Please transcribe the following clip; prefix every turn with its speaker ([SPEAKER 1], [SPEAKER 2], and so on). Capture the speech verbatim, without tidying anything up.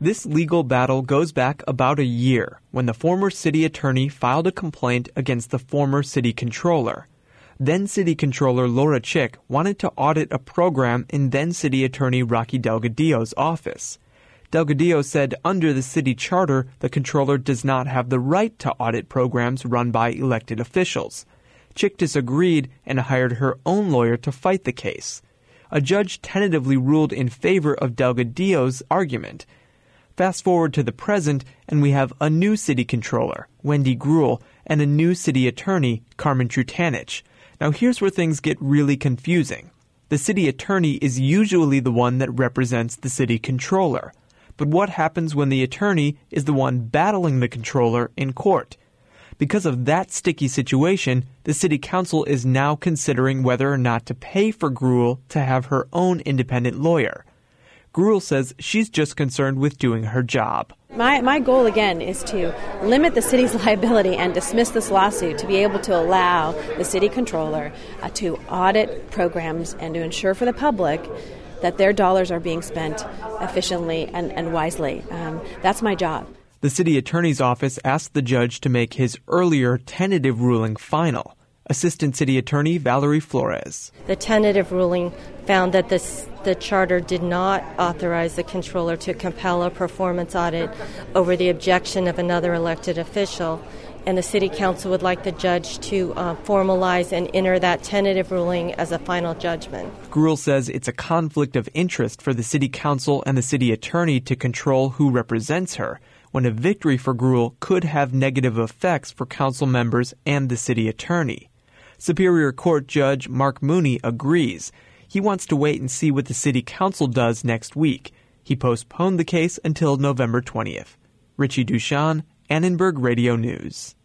[SPEAKER 1] This legal battle goes back about a year when the former city attorney filed a complaint against the former city controller. Then City Controller Laura Chick wanted to audit a program in then City Attorney Rocky Delgadillo's office. Delgadillo said under the city charter, the controller does not have the right to audit programs run by elected officials. Chick disagreed and hired her own lawyer to fight the case. A judge tentatively ruled in favor of Delgadillo's argument. Fast forward to the present, and we have a new city controller, Wendy Gruhl, and a new city attorney, Carmen Trutanich. Now here's where things get really confusing. The city attorney is usually the one that represents the city controller. But what happens when the attorney is the one battling the controller in court? Because of that sticky situation, the city council is now considering whether or not to pay for Gruhl to have her own independent lawyer. Gruhl says she's just concerned with doing her job.
[SPEAKER 2] My my goal, again, is to limit the city's liability and dismiss this lawsuit to be able to allow the city controller uh, to audit programs and to ensure for the public that their dollars are being spent efficiently and, and wisely. Um, that's my job.
[SPEAKER 1] The city attorney's office asked the judge to make his earlier tentative ruling final. Assistant City Attorney Valerie Flores.
[SPEAKER 3] The tentative ruling found that this, the charter did not authorize the controller to compel a performance audit over the objection of another elected official, and the City Council would like the judge to uh, formalize and enter that tentative ruling as a final judgment.
[SPEAKER 1] Gruhl says it's a conflict of interest for the City Council and the City Attorney to control who represents her, when a victory for Gruhl could have negative effects for council members and the City Attorney. Superior Court Judge Mark Mooney agrees. He wants to wait and see what the City Council does next week. He postponed the case until November twentieth. Richie Dushan, Annenberg Radio News.